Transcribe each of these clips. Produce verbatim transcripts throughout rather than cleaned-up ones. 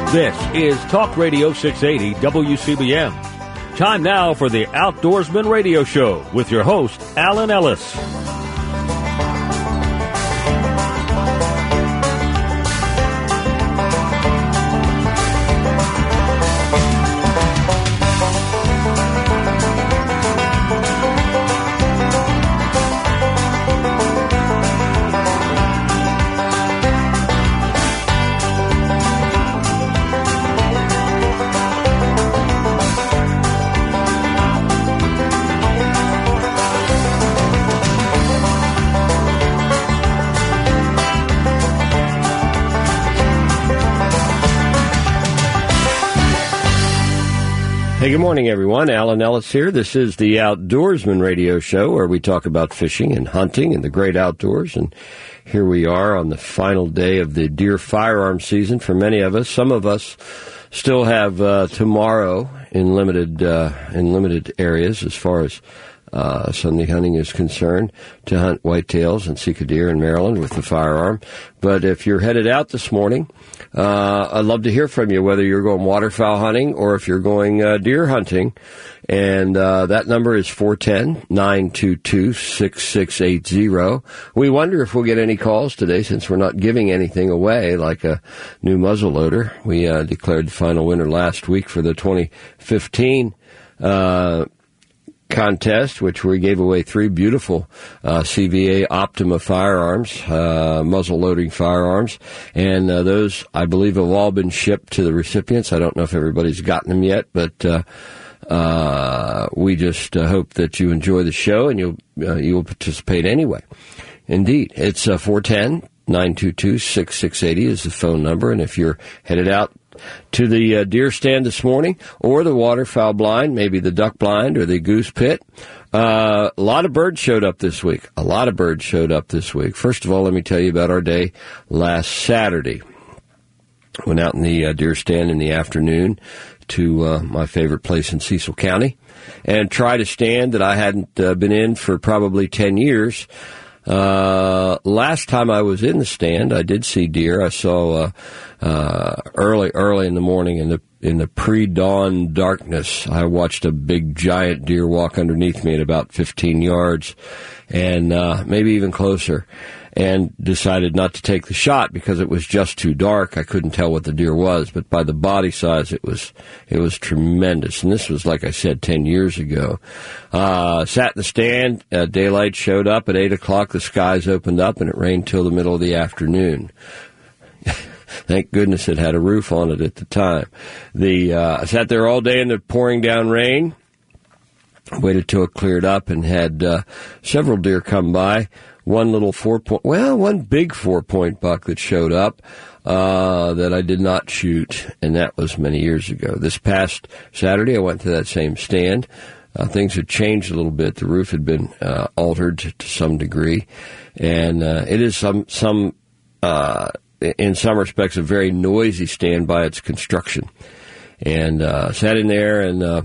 This is Talk Radio six eighty W C B M. Time now for the Outdoorsman Radio Show with your host, Alan Ellis. Hey, good morning, everyone. Alan Ellis here. This is the Outdoorsman Radio Show, where we talk about fishing and hunting and the great outdoors. And here we are on the final day of the deer firearm season for many of us. Some of us still have uh, tomorrow in limited uh, in limited areas as far as uh, Sunday hunting is concerned to hunt whitetails and seek a deer in Maryland with the firearm. But if you're headed out this morning, uh, I'd love to hear from you, whether you're going waterfowl hunting or if you're going uh, deer hunting. And uh, that number is four one zero, nine two two, six six eight zero. We wonder if we'll get any calls today since we're not giving anything away like a new muzzleloader. We uh, declared the final winner last week for the twenty fifteen uh contest, which we gave away three beautiful uh, C V A Optima firearms, uh, muzzle-loading firearms, and uh, those, I believe, have all been shipped to the recipients. I don't know if everybody's gotten them yet, but uh, uh, we just uh, hope that you enjoy the show and you'll uh, you will participate anyway. Indeed, it's uh, four one zero, nine two two, six six eight zero is the phone number, and if you're headed out to the uh, deer stand this morning, or the waterfowl blind, maybe the duck blind or the goose pit. Uh, a lot of birds showed up this week. A lot of birds showed up this week. First of all, let me tell you about our day last Saturday. Went out in the uh, deer stand in the afternoon to uh, my favorite place in Cecil County and tried a stand that I hadn't uh, been in for probably ten years. Uh, last time I was in the stand, I did see deer. I saw, uh, uh, early, early in the morning in the, in the pre-dawn darkness, I watched a big giant deer walk underneath me at about fifteen yards and, uh, maybe even closer, and decided not to take the shot because it was just too dark. I couldn't tell what the deer was, but by the body size, it was, it was tremendous. And this was, like I said, ten years ago. Uh, sat in the stand, uh, daylight showed up at eight o'clock, the skies opened up, and it rained till the middle of the afternoon. Thank goodness it had a roof on it at the time. The, uh, I sat there all day in the pouring down rain, waited till it cleared up, and had, uh, several deer come by. One little four-point, well, one big four-point buck that showed up uh, that I did not shoot, and that was many years ago. This past Saturday, I went to that same stand. Uh, things had changed a little bit. The roof had been uh, altered to, to some degree, and uh, it is some some uh, in some respects a very noisy stand by its construction. And uh, sat in there and uh,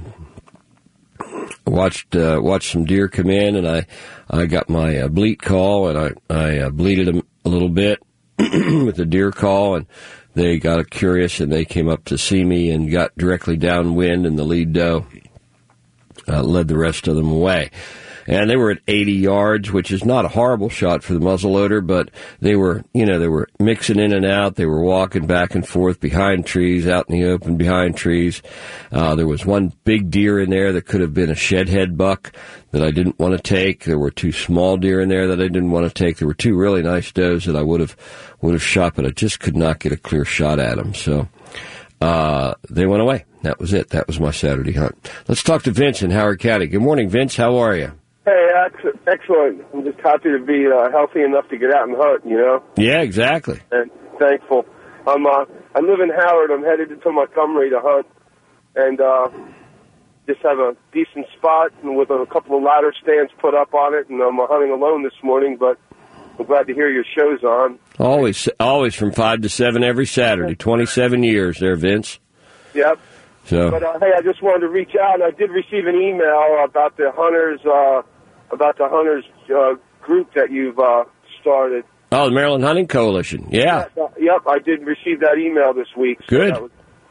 watched uh, watched some deer come in, and I. I got my uh, bleat call, and I, I uh, bleated them a little bit with the deer call, and they got curious, and they came up to see me and got directly downwind, and the lead doe uh, led the rest of them away. And they were at eighty yards, which is not a horrible shot for the muzzleloader, but they were, you know, they were mixing in and out. They were walking back and forth behind trees, out in the open behind trees. Uh, there was one big deer in there that could have been a shedhead buck that I didn't want to take. There were two small deer in there that I didn't want to take. There were two really nice does that I would have, would have shot, but I just could not get a clear shot at them. So, uh, they went away. That was it. That was my Saturday hunt. Let's talk to Vince in Howard County. Good morning, Vince. How are you? Hey, ex- excellent. I'm just happy to be uh, healthy enough to get out and hunt, you know? Yeah, exactly. And thankful. I'm, uh, I live in Howard. I'm headed to Montgomery to hunt, and uh, just have a decent spot and with a couple of ladder stands put up on it, and I'm hunting alone this morning, but I'm glad to hear your show's on. Always, always from five to seven every Saturday. twenty-seven years there, Vince. Yep. So. But, uh, hey, I just wanted to reach out. I did receive an email about the hunters, uh, about the hunters uh, group that you've uh, started. Oh, the Maryland Hunting Coalition. Yeah. Yes, uh, yep, I did receive that email this week. So Good. That was,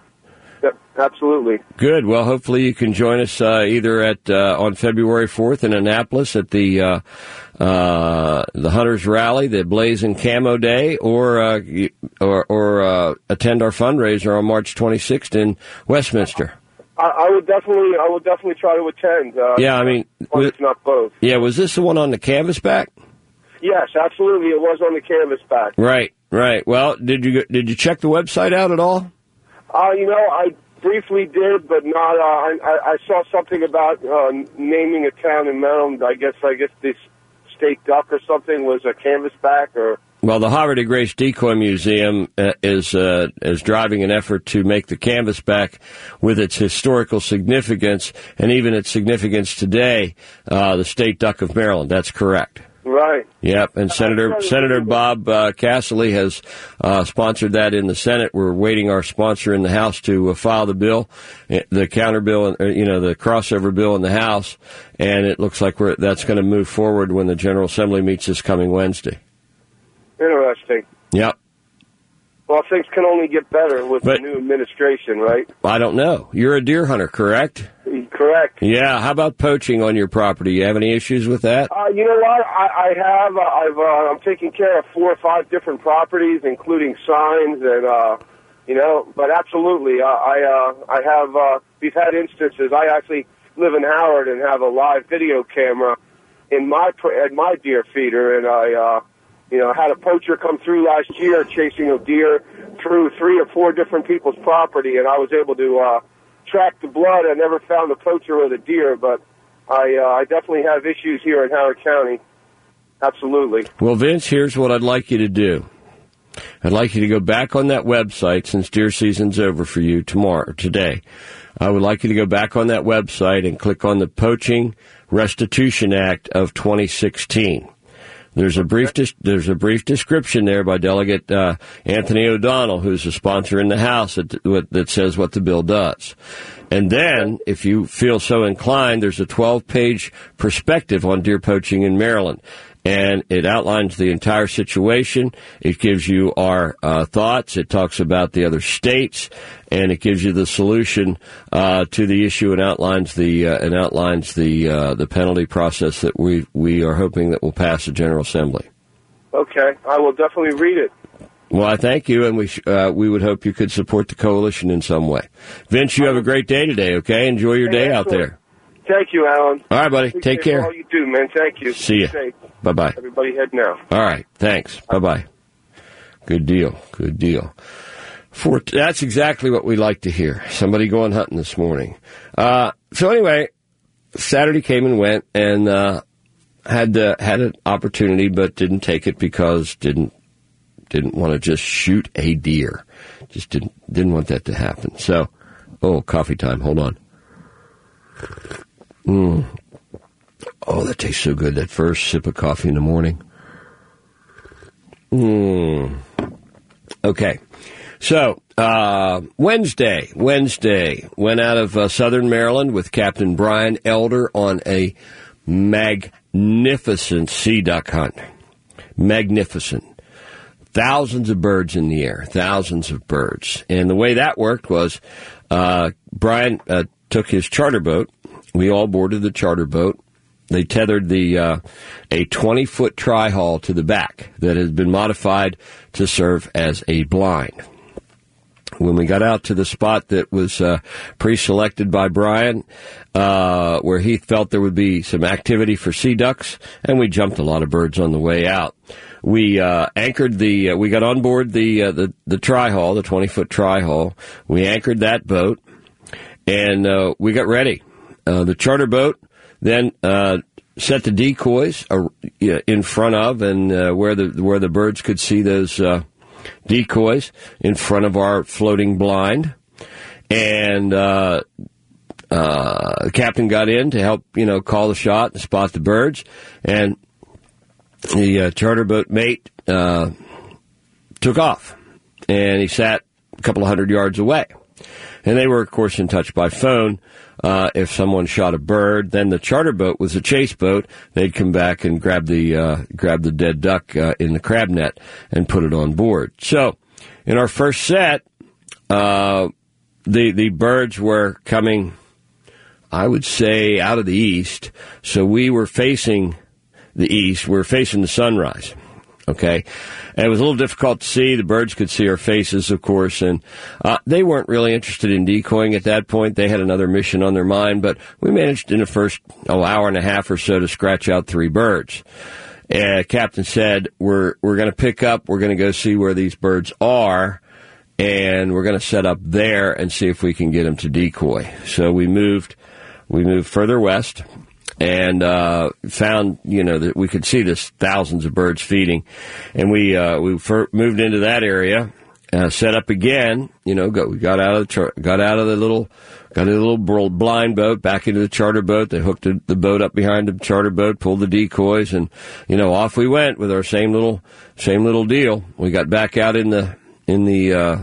Absolutely. Good. Well, hopefully you can join us uh, either at uh, on February fourth in Annapolis at the uh, uh, the Hunters Rally, the Blazing Camo Day, or uh, or, or uh, attend our fundraiser on March twenty-sixth in Westminster. I, I would definitely, I would definitely try to attend. Uh, yeah, I mean, was, it's not both. Yeah, was this the one on the canvasback? Yes, absolutely. It was on the canvasback. Right, right. Well, did you did you check the website out at all? Uh, you know, I briefly did, but not. Uh, I, I saw something about uh, naming a town in Maryland. I guess I guess this State Duck or something was a canvasback or. Well, the Havre de Grace Decoy Museum uh, is uh, is driving an effort to make the canvasback, with its historical significance and even its significance today, uh, the State Duck of Maryland. That's correct. Right. Yep, and Senator Senator Bob uh, Casserly has uh, sponsored that in the Senate. We're waiting our sponsor in the House to uh, file the bill, the counter bill, uh, you know, the crossover bill in the House, and it looks like we're, that's going to move forward when the General Assembly meets this coming Wednesday. Interesting. Yep. Well, things can only get better with but, the new administration, right? I don't know. You're a deer hunter, correct? Correct. Yeah. How about poaching on your property? You have any issues with that? Uh, you know what? I, I have. Uh, I've. Uh, I'm taking care of four or five different properties, including signs, and uh, you know. But absolutely, uh, I. Uh, I have. Uh, we've had instances. I actually live in Howard and have a live video camera in my at my deer feeder, and I. Uh, You know, had a poacher come through last year chasing a deer through three or four different people's property, and I was able to uh, track the blood. I never found the poacher or the deer, but I, uh, I definitely have issues here in Howard County. Absolutely. Well, Vince, here's what I'd like you to do. I'd like you to go back on that website since deer season's over for you tomorrow, today. I would like you to go back on that website and click on the Poaching Restitution Act of twenty sixteen. There's a brief dis- there's a brief description there by Delegate uh, Anthony O'Donnell, who's a sponsor in the House, that, that says what the bill does. And then, if you feel so inclined, there's a twelve-page perspective on deer poaching in Maryland. And it outlines the entire situation. It gives you our uh, thoughts. It talks about the other states, and it gives you the solution uh, to the issue, and outlines the uh, and outlines the uh, the penalty process that we we are hoping that will pass the General Assembly. Okay, I will definitely read it. Well, I thank you, and we sh- uh, we would hope you could support the coalition in some way. Vince, you have a great day today. Okay, enjoy your day out there. Thank you, Alan. All right, buddy. Take care. All you do, man. Thank you. See you. Bye-bye. Everybody head now. All right. Thanks. Bye-bye. Good deal. Good deal. For, that's exactly what we like to hear. Somebody going hunting this morning. Uh, so anyway, Saturday came and went, and uh, had uh, had an opportunity, but didn't take it because didn't didn't want to just shoot a deer. Just didn't didn't want that to happen. So, oh, coffee time. Hold on. Mm. Oh, that tastes so good, that first sip of coffee in the morning. Mm. Okay. So, uh, Wednesday, Wednesday, went out of uh, Southern Maryland with Captain Brian Elder on a magnificent sea duck hunt. Magnificent. Thousands of birds in the air, thousands of birds. And the way that worked was, uh, Brian, uh, took his charter boat. We all boarded the charter boat. They tethered the uh, a twenty-foot tri-haul to the back that has been modified to serve as a blind. When we got out to the spot that was uh, pre-selected by Brian, uh, where he felt there would be some activity for sea ducks, and we jumped a lot of birds on the way out. We uh, anchored the. Uh, we got on board the uh, the the tri-haul, the twenty-foot tri-haul. We anchored that boat. And uh, we got ready. Uh, the charter boat then uh, set the decoys uh, in front of, and uh, where the where the birds could see those uh, decoys in front of our floating blind. And uh, uh, the captain got in to help, you know, call the shot and spot the birds. And the uh, charter boat mate uh, took off, and he sat a couple of hundred yards away. And they were, of course, in touch by phone. Uh, if someone shot a bird, then the charter boat was a chase boat. They'd come back and grab the uh, grab the dead duck uh, in the crab net and put it on board. So, in our first set, uh, the the birds were coming, I would say, out of the east. So we were facing the east. We were facing the sunrise. Okay, and it was a little difficult to see. The birds could see our faces, of course, and uh, they weren't really interested in decoying at that point. They had another mission on their mind, but we managed in the first oh, hour and a half or so to scratch out three birds. Uh, Captain said, we're we're going to pick up, we're going to go see where these birds are, and we're going to set up there and see if we can get them to decoy. So we moved, we moved further west. And uh, found, you know, that we could see this thousands of birds feeding, and we uh, we fir- moved into that area, uh, set up again. You know, got, we got out of the char- got out of the little got in a little blind boat back into the charter boat. They hooked the, the boat up behind the charter boat, pulled the decoys, and you know, off we went with our same little same little deal. We got back out in the in the uh,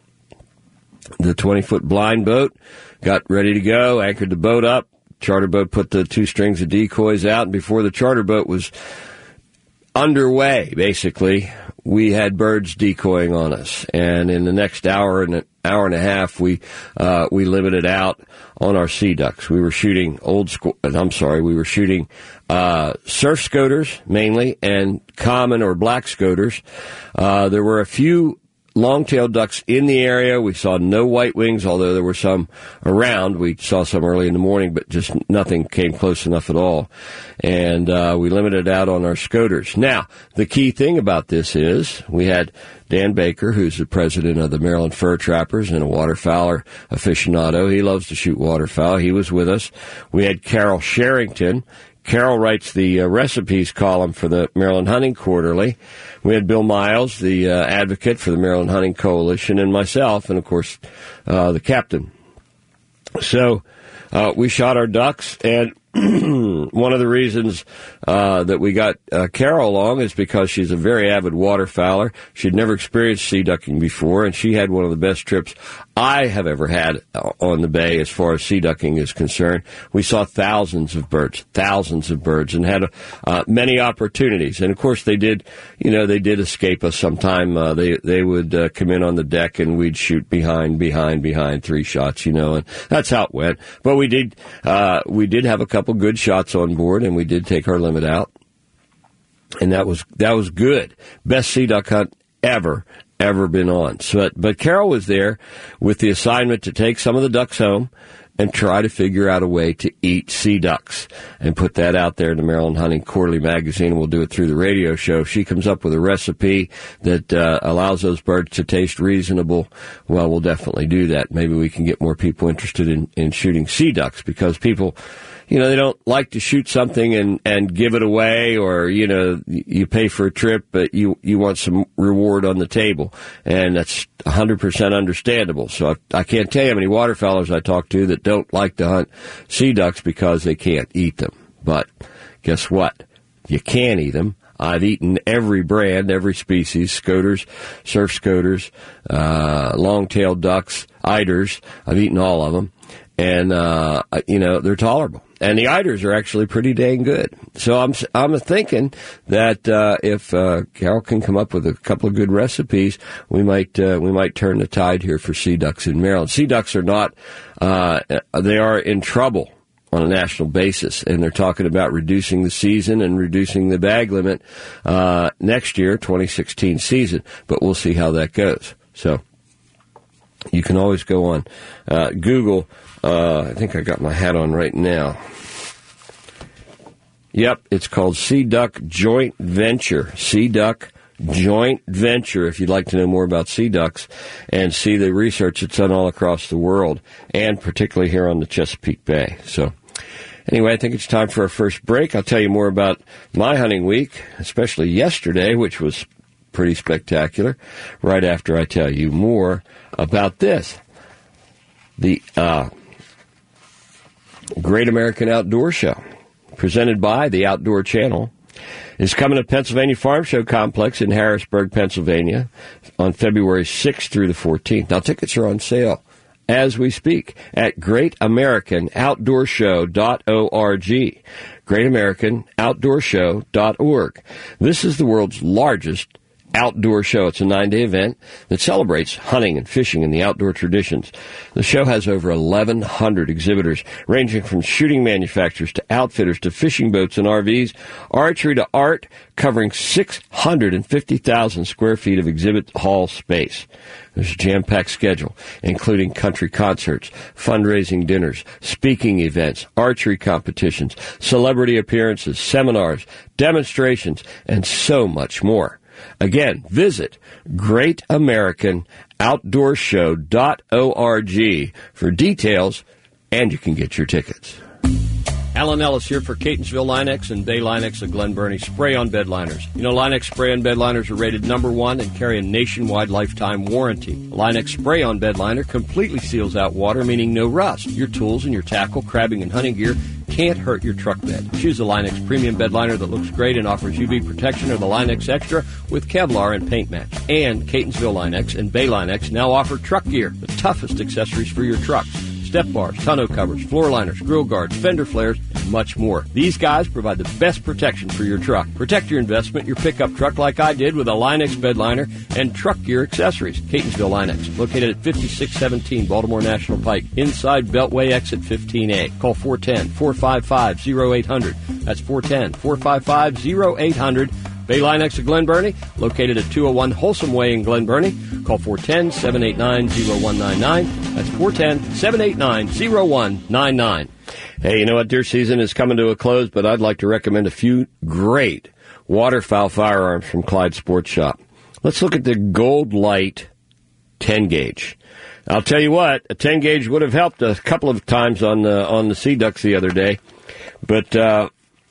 the twenty foot blind boat, got ready to go, anchored the boat up. Charter boat put the two strings of decoys out, and before the charter boat was underway, basically, we had birds decoying on us. And in the next hour and an hour and a half, we uh, we limited out on our sea ducks. We were shooting old school. I'm sorry, we were shooting uh, surf scoters mainly, and common or black scoters. Uh, there were a few long-tailed ducks in the area. We saw no white wings, although there were some around. We saw some early in the morning, but just nothing came close enough at all. And uh, we limited out on our scoters. Now, the key thing about this is we had Dan Baker, who's the president of the Maryland Fur Trappers and a waterfowler aficionado. He loves to shoot waterfowl. He was with us. We had Carol Sherrington. Carol writes the uh, recipes column for the Maryland Hunting Quarterly. We had Bill Miles, the uh, advocate for the Maryland Hunting Coalition, and myself, and of course, uh, the captain. So uh, we shot our ducks, and one of the reasons uh, that we got uh, Carol along is because she's a very avid waterfowler. She'd never experienced sea ducking before, and she had one of the best trips I have ever had on the bay as far as sea ducking is concerned. We saw thousands of birds, thousands of birds, and had uh, many opportunities. And of course, they did, you know, they did escape us sometime. Uh, they they would uh, come in on the deck, and we'd shoot behind, behind, behind, three shots, you know, and that's how it went. But we did uh, we did have a couple good shots on board, and we did take our limit out, and that was that was good. Best sea duck hunt ever. ever been on. So, but Carol was there with the assignment to take some of the ducks home and try to figure out a way to eat sea ducks and put that out there in the Maryland Hunting Quarterly magazine. We'll do it through the radio show. If she comes up with a recipe that uh, allows those birds to taste reasonable, well, we'll definitely do that. Maybe we can get more people interested in, in shooting sea ducks, because people, you know, they don't like to shoot something and, and give it away, or, you know, you pay for a trip, but you, you want some reward on the table. And that's one hundred percent understandable. So I, I can't tell you how many waterfowlers I talk to that don't like to hunt sea ducks because they can't eat them. But guess what? You can eat them. I've eaten every brand, every species, scoters, surf scoters, uh, long-tailed ducks, eiders. I've eaten all of them. And, uh, you know, they're tolerable. And the eiders are actually pretty dang good. So I'm I'm thinking that uh, if uh, Carol can come up with a couple of good recipes, we might uh, we might turn the tide here for sea ducks in Maryland. Sea ducks are not uh, they are in trouble on a national basis, and they're talking about reducing the season and reducing the bag limit uh, next year, twenty sixteen season. But we'll see how that goes. So you can always go on uh, Google. Uh, I think I got my hat on right now. Yep, it's called Sea Duck Joint Venture. Sea Duck Joint Venture, if you'd like to know more about sea ducks and see the research that's done all across the world, and particularly here on the Chesapeake Bay. So anyway, I think it's time for our first break. I'll tell you more about my hunting week, especially yesterday, which was pretty spectacular, right after I tell you more about this. The uh, Great American Outdoor Show, presented by the Outdoor Channel, is coming to Pennsylvania Farm Show Complex in Harrisburg, Pennsylvania, on February sixth through the fourteenth. Now, tickets are on sale as we speak at great american outdoor show dot org. great american outdoor show dot org. This is the world's largest Outdoor Show. It's a nine-day event that celebrates hunting and fishing and the outdoor traditions. The show has over eleven hundred exhibitors, ranging from shooting manufacturers to outfitters to fishing boats and R Vs, archery to art, covering six hundred fifty thousand square feet of exhibit hall space. There's a jam-packed schedule, including country concerts, fundraising dinners, speaking events, archery competitions, celebrity appearances, seminars, demonstrations, and so much more. Again, visit great american outdoor show dot org for details, and you can get your tickets. Alan Ellis here for Catonsville Linex and Bay Linex of Glen Burnie spray-on bed liners. You know, Linex spray-on bed liners are rated number one and carry a nationwide lifetime warranty. Linex spray-on bed liner completely seals out water, meaning no rust. Your tools and your tackle, crabbing, and hunting gear can't hurt your truck bed. Choose the Linex premium bed liner that looks great and offers U V protection, or the Linex Extra with Kevlar and paint match. And Catonsville Linex and Bay Linex now offer truck gear, the toughest accessories for your trucks. Step bars, tonneau covers, floor liners, grill guards, fender flares, and much more. These guys provide the best protection for your truck. Protect your investment, your pickup truck, like I did with a Linex bed liner and truck gear accessories. Catonsville Linex, located at fifty-six seventeen Baltimore National Pike, inside Beltway exit fifteen A. Call four one zero, four five five, zero eight zero zero. That's four one zero, four five five, zero eight zero zero. Bay Linex of Glen Burnie, located at two oh one Wholesome Way in Glen Burnie. Call four one zero, seven eight nine, zero one nine nine. That's four one zero, seven eight nine, zero one nine nine. Hey, you know what? Deer season is coming to a close, but I'd like to recommend a few great waterfowl firearms from Clyde Sports Shop. Let's look at the Gold Light ten gauge. I'll tell you what, a ten gauge would have helped a couple of times on the, on the Sea Ducks the other day, but uh,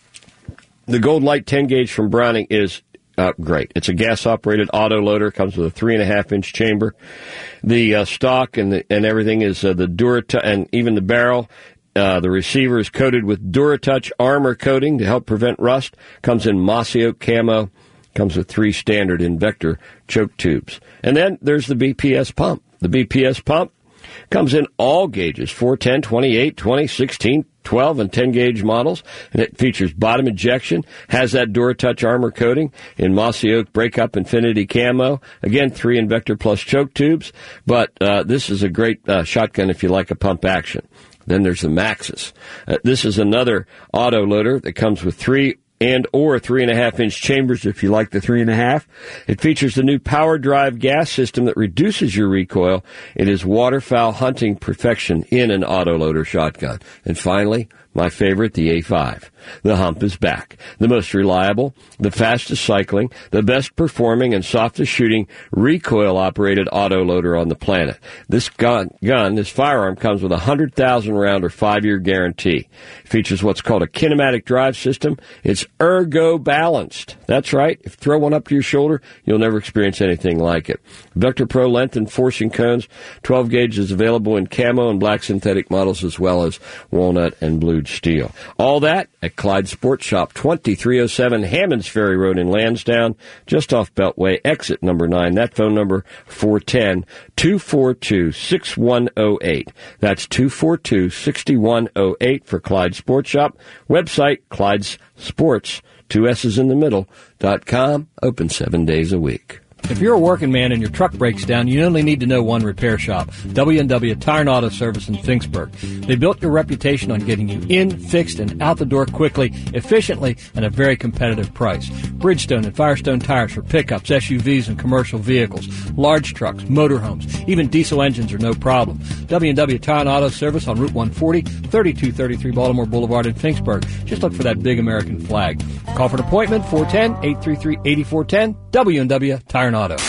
the Gold Light ten gauge from Browning is uh, great. It's a gas-operated auto loader. Comes with a three and a half inch chamber. The uh, stock and the, and everything is uh, the Duratouch, and even the barrel. Uh, the receiver is coated with Duratouch armor coating to help prevent rust. Comes in mossy oak camo. Comes with three standard Invector choke tubes. And then there's the B P S pump. The B P S pump comes in all gauges, four, ten, twenty-eight, twenty, sixteen, twelve, and ten gauge models, and it features bottom injection, has that Duratouch armor coating in mossy oak breakup infinity camo. Again, three Invector plus choke tubes, but uh, this is a great uh, shotgun if you like a pump action. Then there's the Maxus. Uh, this is another auto loader that comes with three and or three and a half inch chambers if you like the three and a half. It features the new power drive gas system that reduces your recoil. It is waterfowl hunting perfection in an autoloader shotgun. And finally, my favorite, the A five. The Hump is back. The most reliable, the fastest cycling, the best performing and softest shooting recoil-operated autoloader on the planet. This gun, gun, this firearm comes with a one hundred thousand round or five-year guarantee. It features what's called a kinematic drive system. It's ergo-balanced. That's right. If you throw one up to your shoulder, you'll never experience anything like it. Vector Pro length and forcing cones. twelve gauge is available in camo and black synthetic models, as well as walnut and blued steel. All that at Clyde Sports Shop, twenty-three oh seven Hammonds Ferry Road in Lansdowne, just off Beltway, exit number nine. That phone number, four one zero, two four two, six one zero eight. That's two four two, six one zero eight for Clyde Sports Shop. Website, Clyde's Sports, two S's in the middle, dot com, open seven days a week. If you're a working man and your truck breaks down, you only need to know one repair shop, W and W Tire and Auto Service in Finksburg. They built your reputation on getting you in, fixed, and out the door quickly, efficiently, and at a very competitive price. Bridgestone and Firestone tires for pickups, S U Vs, and commercial vehicles, large trucks, motorhomes, even diesel engines are no problem. W and W Tire and Auto Service on Route one forty, thirty-two thirty-three Baltimore Boulevard in Finksburg. Just look for that big American flag. Call for an appointment, four one zero, eight three three, eight four one zero, W and W Tire and Auto.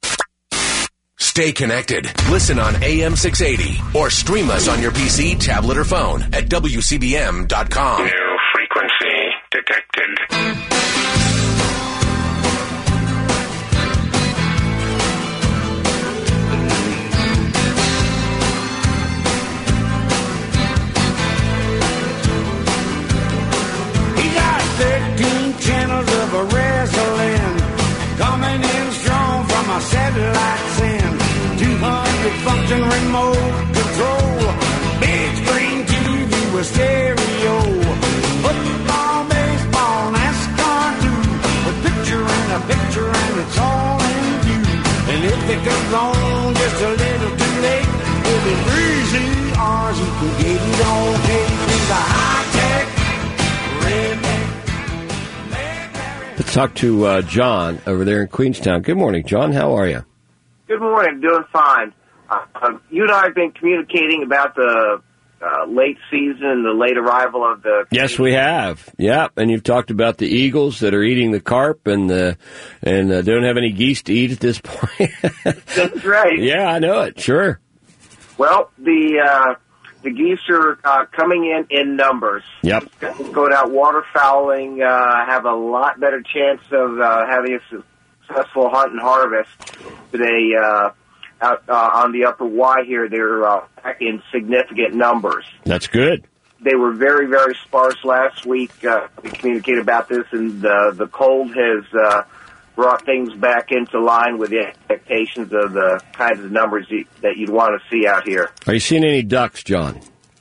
Stay connected. Listen on A M six eighty or stream us on your P C, tablet, or phone at W C B M dot com. New frequency detected. Satellite send two hundred function remote control, big screen T V with stereo, football, baseball, NASCAR too, with picture and a picture, and it's all in talk to uh, John over there in Queenstown. Good morning, John. How are you? Good morning. Doing fine. Uh, you and I have been communicating about the uh, late season, the late arrival of the... Yes, we have. Yeah, and you've talked about the eagles that are eating the carp and the and uh, don't have any geese to eat at this point. That's right. Yeah, I know it. Sure. Well, the uh, the geese are uh, coming in in numbers. Yep. Going out waterfowling, uh, have a lot better chance of uh, having a successful hunt and harvest today. Uh, out uh, on the Upper Y here, they're uh, back in significant numbers. That's good. They were very, very sparse last week. Uh, we communicated about this, and uh, the cold has uh, brought things back into line with the expectations of the kinds of numbers you, that you'd want to see out here. Are you seeing any ducks, John?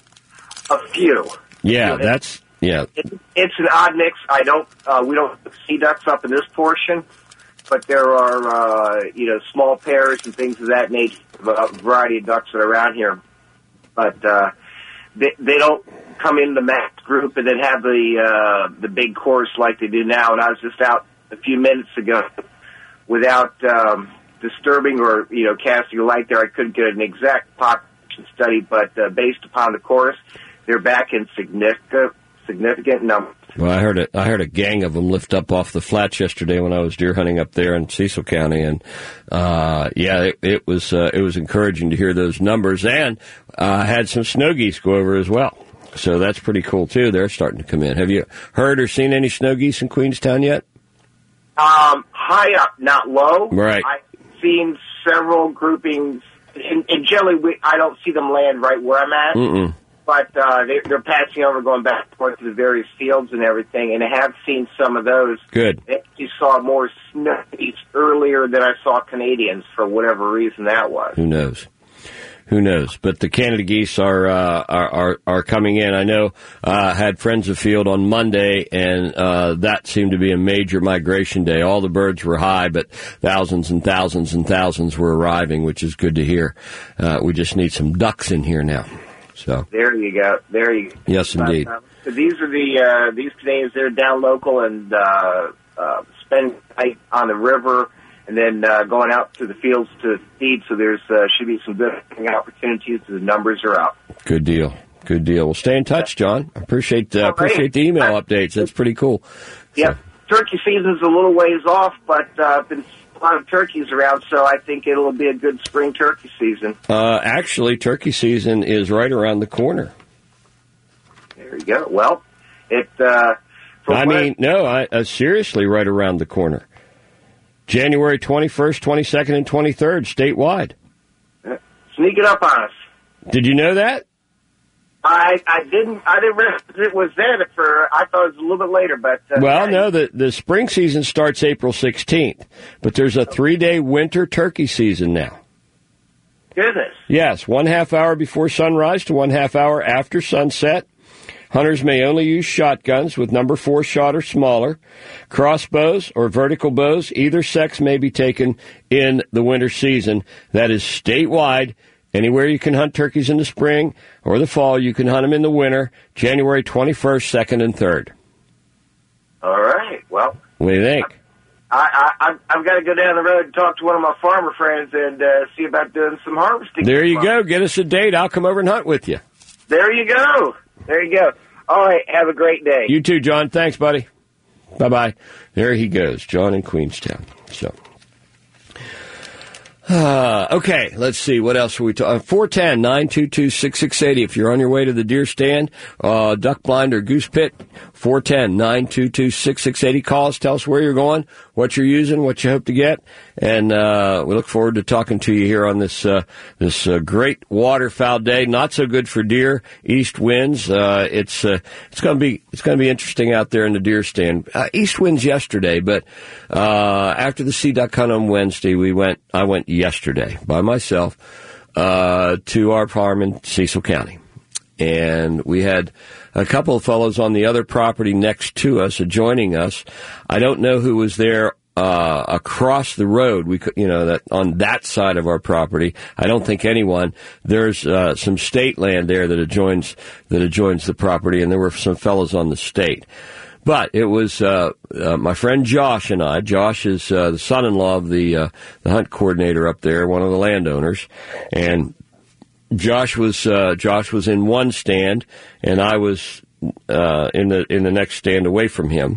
A few. Yeah, that's yeah. It, it's an odd mix. I don't. Uh, we don't see ducks up in this portion, but there are uh, you know small pairs and things of that nature. A variety of ducks that are around here, but uh, they they don't come in the mass group and then have the uh, the big chorus like they do now. And I was just out a few minutes ago without um, disturbing or you know casting a light there. I couldn't get an exact population study, but uh, based upon the chorus, they're back in significant significant numbers. Well, I heard a, I heard a gang of them lift up off the flats yesterday when I was deer hunting up there in Cecil County, and uh, yeah, it, it was uh, it was encouraging to hear those numbers, and uh, had some snow geese go over as well. So that's pretty cool too. They're starting to come in. Have you heard or seen any snow geese in Queenstown yet? Um, high up, not low. Right. I've seen several groupings, and, and generally we, I don't see them land right where I'm at. Mm-mm. But uh, they, they're passing over, going back and forth to the various fields and everything, and I have seen some of those. Good. You saw more snow geese earlier than I saw Canadians, for whatever reason that was. Who knows? Who knows? But the Canada geese are uh, are, are are coming in. I know. I uh, had friends afield on Monday, and uh, that seemed to be a major migration day. All the birds were high, but thousands and thousands and thousands were arriving, which is good to hear. Uh, we just need some ducks in here now. So there you go. There you go. Yes, indeed. Uh, so these are the uh, these Canadians. They're down local and uh, uh, spend night on the river, and then uh, going out to the fields to feed. So there's uh, should be some good opportunities. The numbers are up. Good deal. Good deal. Well, stay in touch, John. I appreciate uh, right. appreciate the email updates. That's pretty cool. Yep. So. Turkey season's a little ways off, but uh, been a lot of turkeys around, so I think it'll be a good spring turkey season. Uh, actually, turkey season is right around the corner. There you go. Well, it. Uh, I mean, I, no, I, uh, seriously, right around the corner. January twenty-first, twenty-second, and twenty-third, statewide. Uh, sneak it up on us. Did you know that? I I didn't I didn't realize it was then. For I thought it was a little bit later, but uh, well, no, the the spring season starts April sixteenth, but there's a three day winter turkey season now. Goodness. Yes, one half hour before sunrise to one half hour after sunset. Hunters may only use shotguns with number four shot or smaller. Crossbows or vertical bows, either sex may be taken in the winter season. That is statewide. Anywhere you can hunt turkeys in the spring or the fall, you can hunt them in the winter, January twenty-first, second, and third. All right. Well, what do you think? I, I, I've got to go down the road and talk to one of my farmer friends and uh, see about doing some harvesting. There you go. Get us a date. I'll come over and hunt with you. There you go. There you go. All right. Have a great day. You too, John. Thanks, buddy. Bye-bye. There he goes, John in Queenstown. So. Uh, okay, let's see. What else are we talking? four one zero, nine two two, six six eight zero. If you're on your way to the deer stand, uh, duck blind or goose pit, four one zero, nine two two, six six eight zero. Call us, tell us where you're going, what you're using, what you hope to get. And uh, we look forward to talking to you here on this uh, this uh, great waterfowl day. Not so good for deer. East winds. Uh, it's uh, it's going to be it's going to be interesting out there in the deer stand. Uh, east winds yesterday, but uh, after the sea duck hunt on Wednesday, we went. I went yesterday by myself uh, to our farm in Cecil County, and we had a couple of fellows on the other property next to us, adjoining us. I don't know who was there. Uh, across the road, we could, you know, that on that side of our property, I don't think anyone. There's uh, some state land there that adjoins that adjoins the property, and there were some fellows on the state. But it was uh, uh, my friend Josh and I. Josh is uh, the son-in-law of the uh, the hunt coordinator up there, one of the landowners, and Josh was uh, Josh was in one stand, and I was uh, in the in the next stand away from him,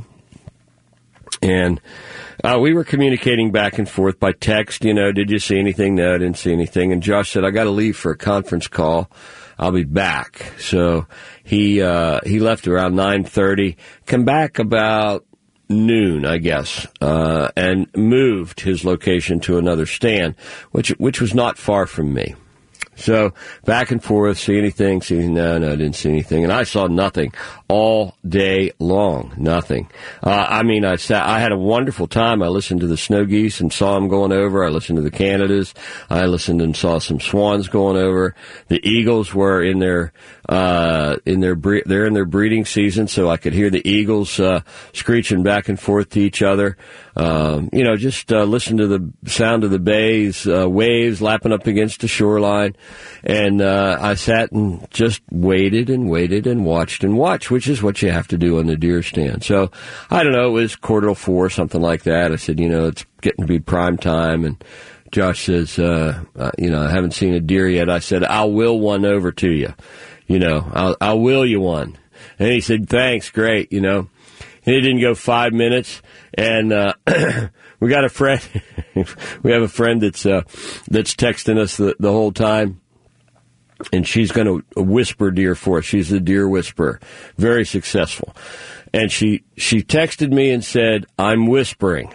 and uh, we were communicating back and forth by text. You know, did you see anything? No, I didn't see anything. And Josh said, I got to leave for a conference call. I'll be back. So he uh, he left around nine thirty, come back about noon, I guess, uh, and moved his location to another stand, which which was not far from me. So back and forth, see anything, see no, no, I didn't see anything, and I saw nothing all day long, nothing. Uh, I mean, I sat, I had a wonderful time. I listened to the snow geese and saw them going over. I listened to the Canadas. I listened and saw some swans going over. The eagles were in their uh, in their bre- they're in their breeding season, so I could hear the eagles uh, screeching back and forth to each other. Um, you know, just uh, listen to the sound of the bays, uh, waves lapping up against the shoreline. And uh, I sat and just waited and waited and watched and watched, which is what you have to do on the deer stand. So, I don't know, it was quarter to four, something like that. I said, you know, it's getting to be prime time. And Josh says, uh, uh, you know, I haven't seen a deer yet. I said, I'll will one over to you. You know, I'll, I'll will you one. And he said, thanks, great, you know. And it didn't go five minutes. And uh, we got a friend. We have a friend that's uh, that's texting us the, the whole time, and she's going to whisper deer for us. She's a deer whisperer, very successful. And she she texted me and said, "I'm whispering."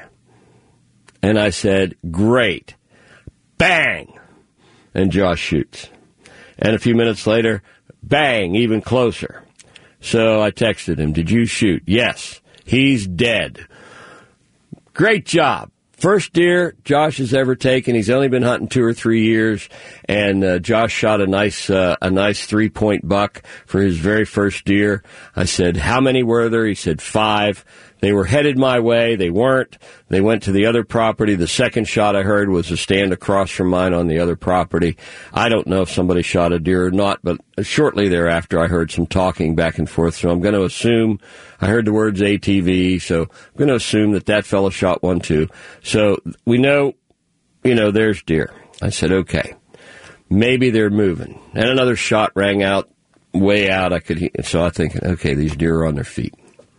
And I said, "Great, bang!" And Josh shoots. And a few minutes later, bang, even closer. So I texted him, "Did you shoot?" "Yes." "He's dead." Great job. First deer Josh has ever taken. He's only been hunting two or three years, and uh, Josh shot a nice uh, a nice three-point buck for his very first deer. I said, how many were there? He said, five. They were headed my way. They weren't. They went to the other property. The second shot I heard was a stand across from mine on the other property. I don't know if somebody shot a deer or not, but shortly thereafter I heard some talking back and forth, so I'm going to assume I heard the words A T V, so I'm going to assume that that fellow shot one too. So we know, you know, there's deer. I said, okay, maybe they're moving. And another shot rang out, way out. I could hear, so I think, okay, these deer are on their feet.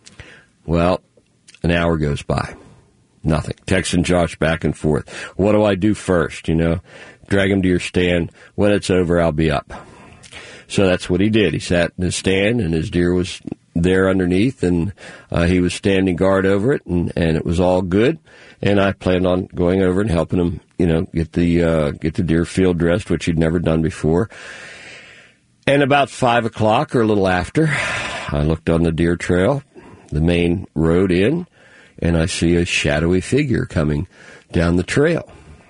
Well, an hour goes by. Nothing. Texting Josh back and forth. What do I do first? You know, drag him to your stand. When it's over, I'll be up. So that's what he did. He sat in his stand, and his deer was there underneath, and uh, he was standing guard over it, and, and it was all good. And I planned on going over and helping him, you know, get the uh, get the deer field dressed, which he'd never done before. And about five o'clock or a little after, I looked on the deer trail, the main road in, and I see a shadowy figure coming down the trail.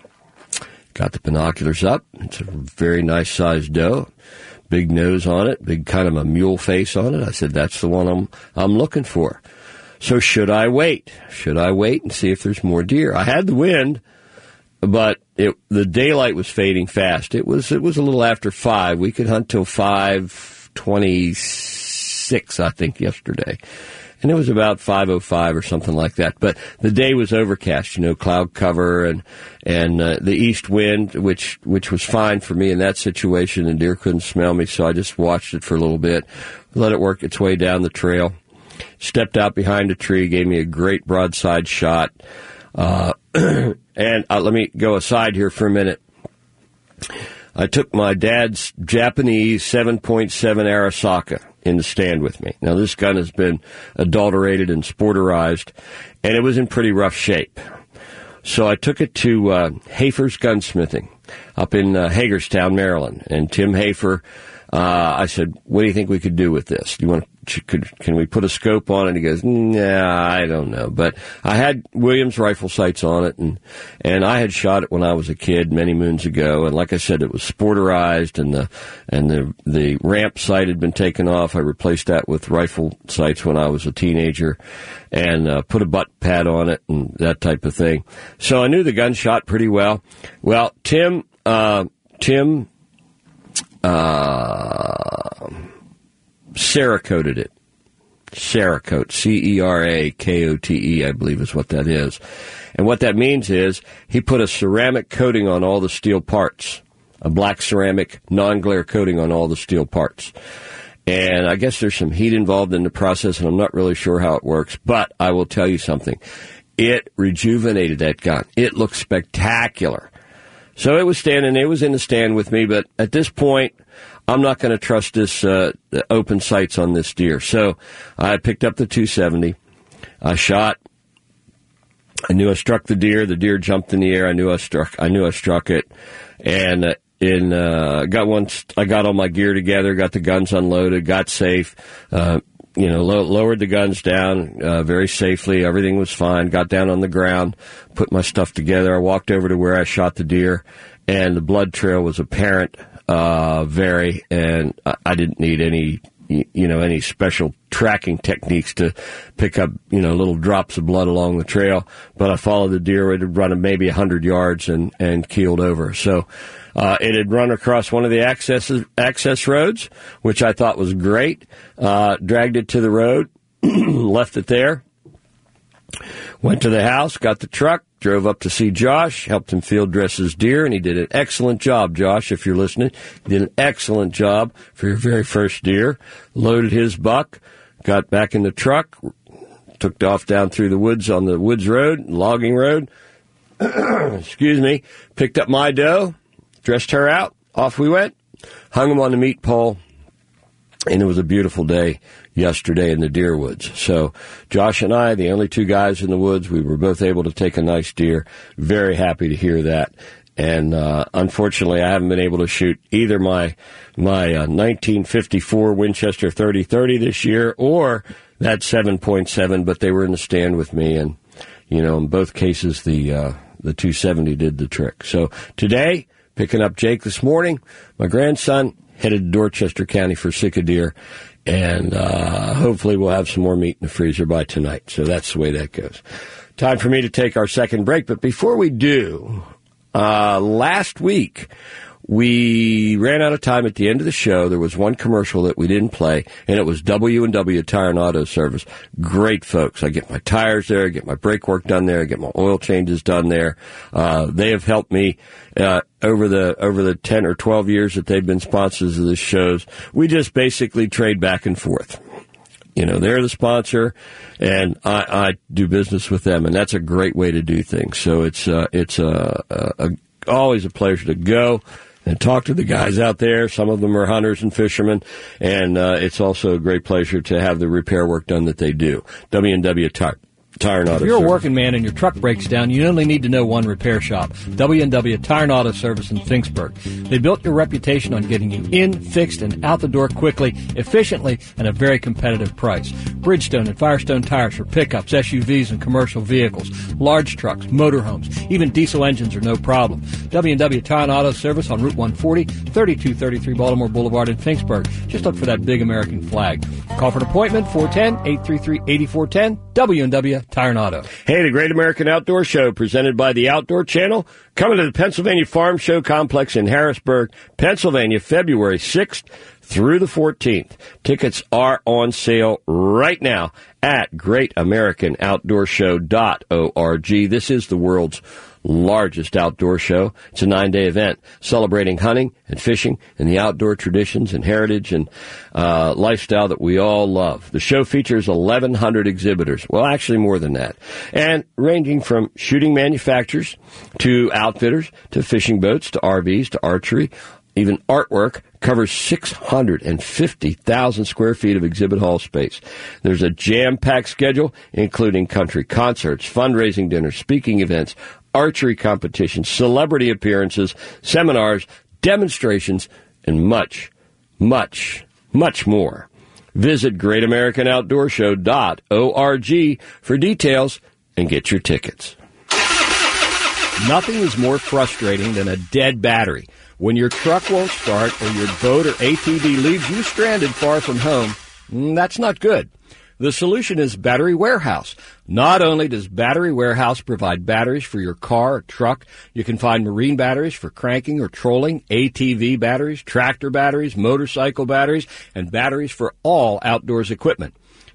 Got the binoculars up. It's a very nice-sized doe. Big nose on it, big kind of a mule face on it. I said, that's the one I'm I'm looking for. So should I wait? Should I wait and see if there's more deer? I had the wind, but it, the daylight was fading fast. It was it was a little after five. We could hunt till five twenty-six, I think, yesterday. And it was about five oh five or something like that. But the day was overcast, you know, cloud cover and and uh, the east wind, which which was fine for me in that situation. And deer couldn't smell me, so I just watched it for a little bit, let it work its way down the trail. Stepped out behind a tree, gave me a great broadside shot. Uh, and uh, let me go aside here for a minute. I took my dad's Japanese seven point seven Arisaka in the stand with me. Now, this gun has been adulterated and sporterized, and it was in pretty rough shape. So I took it to uh, Hafer's Gunsmithing up in uh, Hagerstown, Maryland. And Tim Hafer, uh, I said, what do you think we could do with this? Do you want to, could, can we put a scope on it? He goes, nah, I don't know. But I had Williams rifle sights on it, and, and I had shot it when I was a kid many moons ago. And like I said, it was sporterized, and the, and the, the ramp sight had been taken off. I replaced that with rifle sights when I was a teenager, and uh, put a butt pad on it and that type of thing. So I knew the gun shot pretty well. Well, Tim, uh, Tim, uh, Cerakoted it. Cerakote, C E R A K O T E, I believe is what that is. And what that means is he put a ceramic coating on all the steel parts, a black ceramic non-glare coating on all the steel parts. And I guess there's some heat involved in the process, and I'm not really sure how it works, but I will tell you something. It rejuvenated that gun. It looked spectacular. So it was standing, it was in the stand with me, but at this point, I'm not going to trust this uh, open sights on this deer. So I picked up the two seventy. I shot. I knew I struck the deer. The deer jumped in the air. I knew I struck. I knew I struck it, and uh, in uh, got one. I got all my gear together. Got the guns unloaded. Got safe. Uh, you know, lo- lowered the guns down uh, very safely. Everything was fine. Got down on the ground. Put my stuff together. I walked over to where I shot the deer, and the blood trail was apparent. Uh, very, and I, I didn't need any. You know, any special tracking techniques to pick up, you know, little drops of blood along the trail. But I followed the deer. It had run maybe one hundred yards and, and keeled over. So uh, it had run across one of the access, access roads, which I thought was great. Uh, dragged it to the road, left it there. Went to the house, got the truck, drove up to see Josh, helped him field dress his deer, and he did an excellent job, Josh, if you're listening. He did an excellent job for your very first deer. Loaded his buck, got back in the truck, took off down through the woods on the woods road, logging road. Excuse me. Picked up my doe, dressed her out, off we went, hung him on the meat pole, and it was a beautiful day yesterday in the deer woods. So Josh and I, the only two guys in the woods, we were both able to take a nice deer. Very happy to hear that. And uh, unfortunately, I haven't been able to shoot either my my uh, nineteen fifty-four Winchester thirty thirty this year or that seven point seven, but they were in the stand with me. And, you know, in both cases, the uh, the two seventy did the trick. So today, picking up Jake this morning, my grandson, headed to Dorchester County for sick a deer. And uh, hopefully we'll have some more meat in the freezer by tonight. So that's the way that goes. Time for me to take our second break. But before we do, uh, last week we ran out of time at the end of the show. There was one commercial that we didn't play, and it was W and W Tire and Auto Service. Great folks. I get my tires there, I get my brake work done there, I get my oil changes done there. Uh, they have helped me uh, over the over the ten or twelve years that they've been sponsors of this shows. We just basically trade back and forth. You know, they're the sponsor, and I, I do business with them, and that's a great way to do things. So it's uh, it's uh, a, a, always a pleasure to go and talk to the guys out there. Some of them are hunters and fishermen, and uh, it's also a great pleasure to have the repair work done that they do. W and W Tire. Tire and Auto If you're Service. a working man and your truck breaks down, you only need to know one repair shop, W and W Tire and Auto Service in Finksburg. They built your reputation on getting you in, fixed, and out the door quickly, efficiently, and at a very competitive price. Bridgestone and Firestone tires for pickups, S U Vs, and commercial vehicles, large trucks, motorhomes, even diesel engines are no problem. W and W Tire and Auto Service on Route one forty, thirty-two thirty-three Baltimore Boulevard in Finksburg. Just look for that big American flag. Call for an appointment, four one zero, eight three three, eight four one zero, W and W Tire and Auto. Hey, the Great American Outdoor Show, presented by the Outdoor Channel, coming to the Pennsylvania Farm Show Complex in Harrisburg, Pennsylvania, February sixth through the fourteenth. Tickets are on sale right now at great american outdoor show dot org. This is the world's largest outdoor show. It's a nine-day event celebrating hunting and fishing and the outdoor traditions and heritage and uh, lifestyle that we all love. The show features eleven hundred exhibitors. Well, actually more than that. And ranging from shooting manufacturers to outfitters to fishing boats to R Vs to archery, even artwork, covers six hundred fifty thousand square feet of exhibit hall space. There's a jam-packed schedule, including country concerts, fundraising dinners, speaking events, archery competitions, celebrity appearances, seminars, demonstrations, and much, much, much more. Visit great american outdoor show dot org for details and get your tickets. Nothing is more frustrating than a dead battery. When your truck won't start or your boat or A T V leaves you stranded far from home, that's not good. The solution is Battery Warehouse. Not only does Battery Warehouse provide batteries for your car or truck, you can find marine batteries for cranking or trolling, A T V batteries, tractor batteries, motorcycle batteries, and batteries for all outdoors equipment.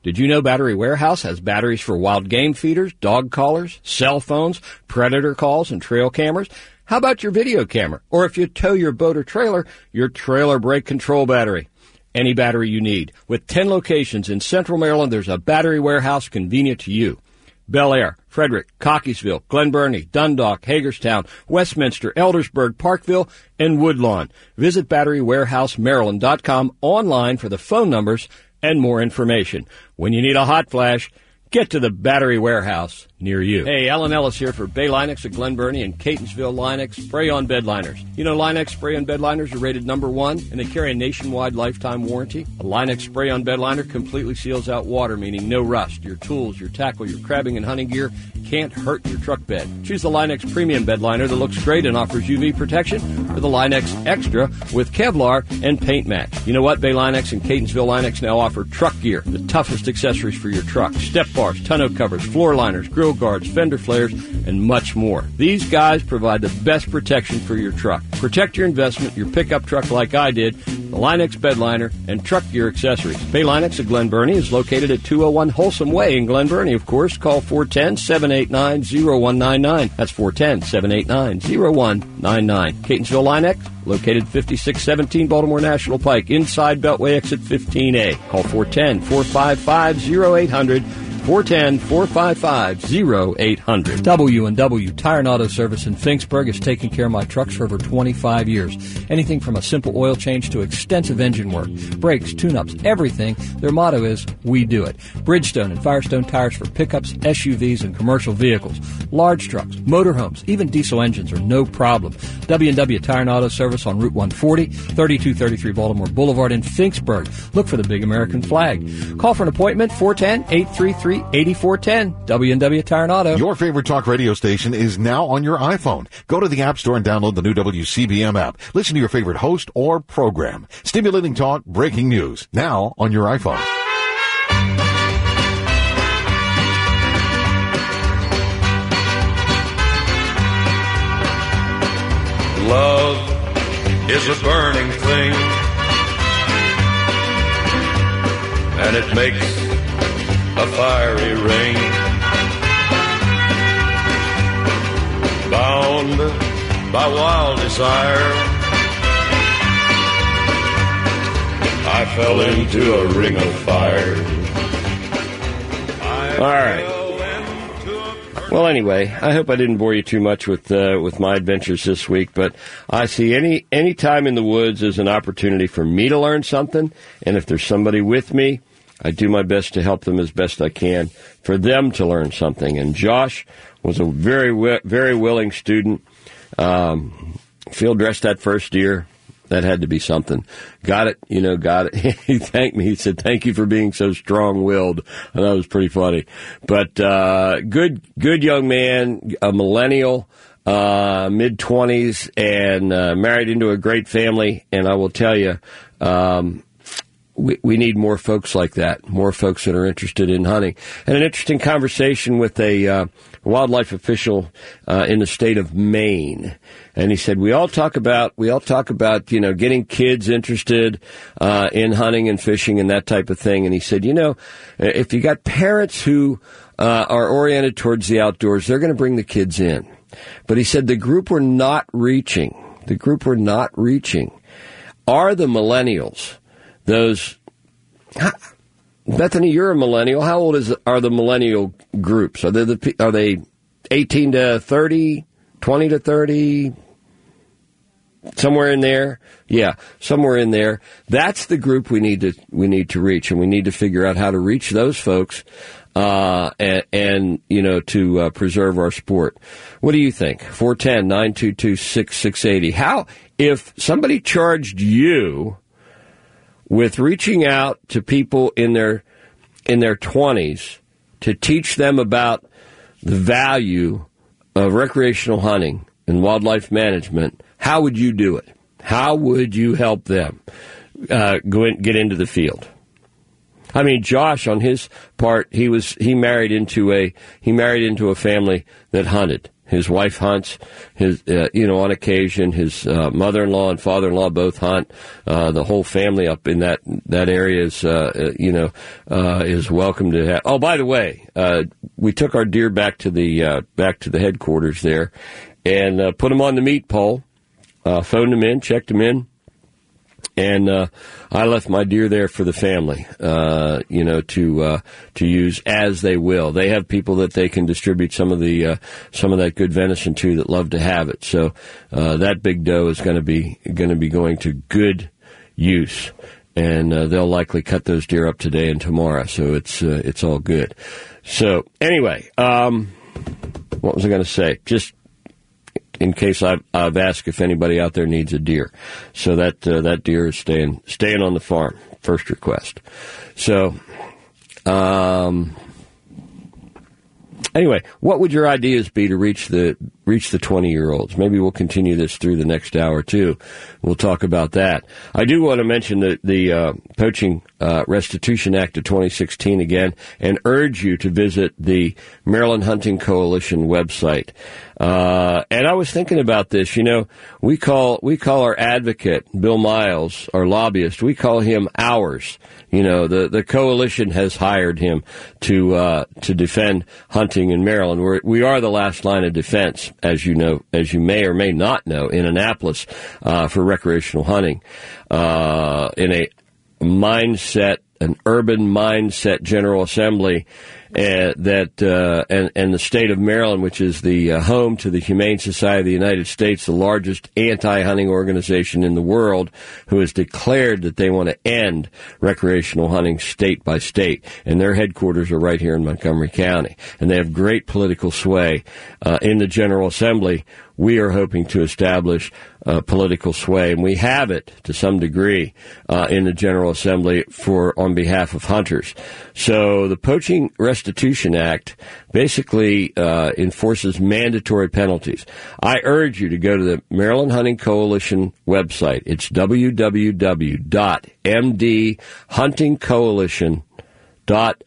Did you know Battery Warehouse has batteries for wild game feeders, dog collars, cell phones, predator calls, and trail cameras? How about your video camera? Or if you tow your boat or trailer, your trailer brake control battery. Any battery you need. With ten locations in Central Maryland, there's a Battery Warehouse convenient to you. Bel Air, Frederick, Cockeysville, Glen Burnie, Dundalk, Hagerstown, Westminster, Eldersburg, Parkville, and Woodlawn. Visit battery warehouse maryland dot com online for the phone numbers and more information. When you need a hot flash, get to the Battery Warehouse near you. Hey, Alan Ellis here for Bay Linux of Glen Burnie and Catonsville Linux Spray-On Bed Liners. You know Linux Spray-On Bed Liners are rated number one, and they carry a nationwide lifetime warranty. A Linux Spray-On Bed Liner completely seals out water, meaning no rust. Your tools, your tackle, your crabbing and hunting gear can't hurt your truck bed. Choose the Linux Premium Bed Liner that looks great and offers U V protection, or the Linux Extra with Kevlar and paint match. You know what? Bay Linux and Catonsville Linux now offer truck gear, the toughest accessories for your truck. Step bars, tonneau covers, floor liners, grill guards, fender flares, and much more. These guys provide the best protection for your truck. Protect your investment, your pickup truck like I did, the Linux Bedliner, and truck gear accessories. Bay Linux of Glen Burnie is located at two oh one Wholesome Way in Glen Burnie, of course. Call four one zero, seven eight nine, zero one nine nine. That's four one zero, seven eight nine, zero one nine nine. Catonsville Linux, located fifty-six seventeen Baltimore National Pike, inside Beltway exit fifteen A. Call four one zero, four five five, zero eight hundred. four one zero, four five five, zero eight hundred. W and W Tire and Auto Service in Finksburg has taken care of my trucks for over twenty-five years. Anything from a simple oil change to extensive engine work, brakes, tune-ups, everything. Their motto is, we do it. Bridgestone and Firestone tires for pickups, S U Vs, and commercial vehicles. Large trucks, motorhomes, even diesel engines are no problem. W and W Tire and Auto Service on Route one forty, thirty-two thirty-three Baltimore Boulevard in Finksburg. Look for the big American flag. Call for an appointment, four one zero, eight three three, eight four one zero. W and W Tire and Auto. Your favorite talk radio station is now on your iPhone. Go to the App Store and download the new W C B M app. Listen to your favorite host or program. Stimulating talk, breaking news. Now on your iPhone. Love is a burning thing, and it makes a fiery ring, bound by wild desire. I fell into a ring of fire. All right. Well, anyway, I hope I didn't bore you too much with uh, with my adventures this week, but I see any any time in the woods as an opportunity for me to learn something, and if there's somebody with me, I do my best to help them as best I can for them to learn something. And Josh was a very, very willing student. Um, field dress that first year, that had to be something. Got it, you know, got it. He thanked me. He said, thank you for being so strong-willed. And that was pretty funny. But uh, good, good young man, a millennial, uh, mid-twenties, and uh, married into a great family. And I will tell you, um, We, we need more folks like that, more folks that are interested in hunting. And an interesting conversation with a uh, wildlife official uh, in the state of Maine. And he said, we all talk about, we all talk about, you know, getting kids interested uh, in hunting and fishing and that type of thing. And he said, you know, if you got parents who uh, are oriented towards the outdoors, they're going to bring the kids in. But he said the group we're not reaching, the group we're not reaching are the millennials. Those, Bethany, you're a millennial. How old is are the millennial groups? Are they the are they eighteen to thirty, twenty to thirty, somewhere in there? Yeah, somewhere in there. That's the group we need to we need to reach, and we need to figure out how to reach those folks, uh, and, and you know to uh, preserve our sport. What do you think? four one zero, nine two two, six six eight zero. How if somebody charged you with reaching out to people in their in their twenties to teach them about the value of recreational hunting and wildlife management, how would you do it? How would you help them uh, go in, get into the field? I mean, Josh, on his part, he was he married into a he married into a family that hunted. His wife hunts. His, uh, you know, on occasion, his uh, mother-in-law and father-in-law both hunt. Uh, the whole family up in that that area is, uh, you know, uh, is welcome to have. Oh, by the way, uh, we took our deer back to the uh, back to the headquarters there, and uh, put them on the meat pole. Uh, phoned them in, checked them in. And uh, I left my deer there for the family, uh, you know, to uh, to use as they will. They have people that they can distribute some of the uh, some of that good venison to that love to have it. So uh, that big doe is going to be going to be going to good use, and uh, they'll likely cut those deer up today and tomorrow. So it's uh, it's all good. So anyway, um, what was I going to say? Just in case I've, I've asked if anybody out there needs a deer. So that uh, that deer is staying staying on the farm. First request. So, um, anyway, what would your ideas be to reach the reach the twenty-year-olds? Maybe we'll continue this through the next hour, too. We'll talk about that. I do want to mention the, the uh, Poaching uh, Restitution Act of twenty sixteen again and urge you to visit the Maryland Hunting Coalition website. Uh, and I was thinking about this. You know, we call we call our advocate, Bill Miles, our lobbyist, we call him ours. You know, the, the coalition has hired him to uh, to defend hunting in Maryland. We're, we are the last line of defense, as you know, as you may or may not know, in Annapolis uh, for recreational hunting. Uh, in a mindset, an urban mindset General Assembly uh, that uh, and, and the state of Maryland, which is the uh, home to the Humane Society of the United States, the largest anti-hunting organization in the world, who has declared that they want to end recreational hunting state by state. And their headquarters are right here in Montgomery County. And they have great political sway uh, in the General Assembly. We are hoping to establish uh, political sway, and we have it to some degree uh, in the General Assembly for on behalf of hunters. So the Poaching Restitution Act basically uh, enforces mandatory penalties. I urge you to go to the Maryland Hunting Coalition website. It's w w w dot m d hunting coalition dot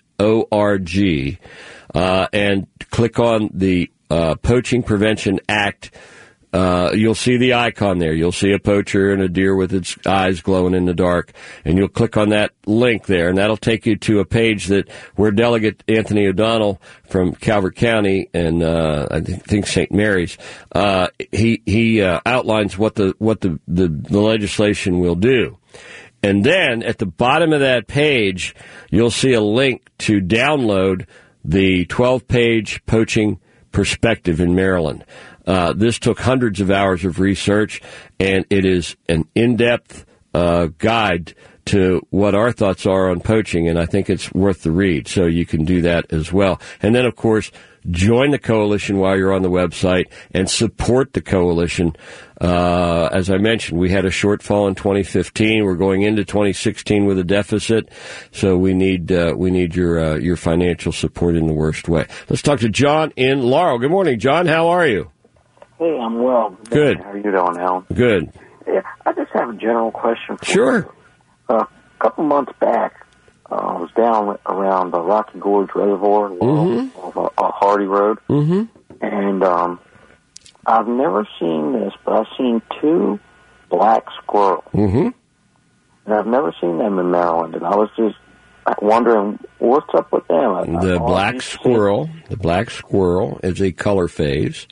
org uh, and click on the Uh, Poaching Prevention Act. Uh, you'll see the icon there. You'll see a poacher and a deer with its eyes glowing in the dark, and you'll click on that link there, and that'll take you to a page that where Delegate Anthony O'Donnell from Calvert County and uh, I think Saint Mary's, uh, he he uh, outlines what the what the, the the legislation will do. And then at the bottom of that page, you'll see a link to download the twelve-page poaching perspective in Maryland. Uh, this took hundreds of hours of research, and it is an in-depth uh, guide to what our thoughts are on poaching, and I think it's worth the read, so you can do that as well. And then, of course, join the coalition while you're on the website and support the coalition. Uh, as I mentioned, we had a shortfall in twenty fifteen. We're going into twenty sixteen with a deficit, so we need uh, we need your uh, your financial support in the worst way. Let's talk to John in Laurel. Good morning, John. How are you? Hey, I'm well. Good. How are you doing, Alan? Good. Yeah, I just have a general question for sure. you. Uh, a couple months back, uh, I was down around the Rocky Gorge Reservoir, mm-hmm. off uh, uh, Hardy Road, mm-hmm. and um, I've never seen this, but I've seen two black squirrels, mm-hmm. and I've never seen them in Maryland, and I was just wondering what's up with them. I, the I black squirrel, seen... the black squirrel is a color phase